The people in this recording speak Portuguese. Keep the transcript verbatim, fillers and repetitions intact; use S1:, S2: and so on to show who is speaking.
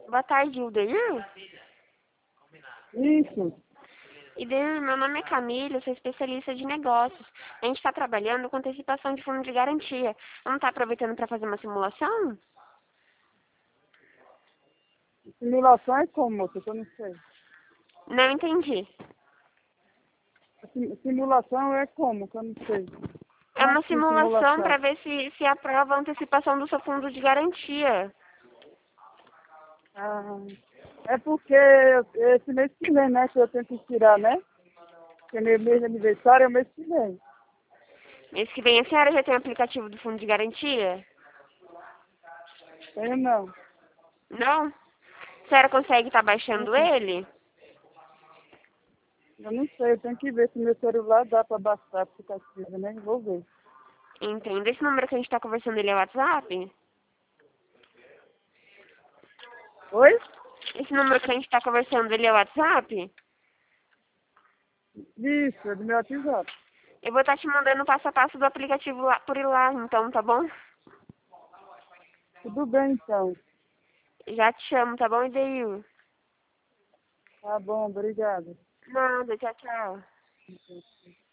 S1: Boa tarde, Ildeir.
S2: Isso.
S1: Ildeir, meu nome é Camila, eu sou especialista de negócios. A gente está trabalhando com antecipação de fundo de garantia. Não está aproveitando para fazer uma simulação?
S2: Simulação é como, moça? Que eu não sei.
S1: Não entendi.
S2: Sim- Simulação é como? Que eu não sei.
S1: É
S2: Como
S1: uma
S2: assim,
S1: simulação para
S2: simulação?
S1: ver se, se aprova a antecipação do seu fundo de garantia.
S2: Ah, é porque eu- esse mês que vem, né? Que eu tenho que tirar, né? Porque meu mês de aniversário é o mês que vem.
S1: Mês que vem a senhora já tem o aplicativo do fundo de garantia?
S2: Tenho não.
S1: Não? A senhora consegue estar baixando
S2: Uh-uh.
S1: ele?
S2: Eu não sei, eu tenho que ver se meu celular dá pra baixar o aplicativo, né? Vou ver.
S1: Entendo. Esse número que a gente está conversando, ele é o WhatsApp?
S2: Oi?
S1: Esse número que a gente está conversando, ele é o WhatsApp?
S2: Isso, é do meu WhatsApp.
S1: Eu vou estar te mandando o passo a passo do aplicativo lá, por lá, então, tá bom?
S2: Tudo bem, então.
S1: Já te chamo, tá bom, Ideil?
S2: Tá bom, obrigado.
S1: Nada, tchau, tchau.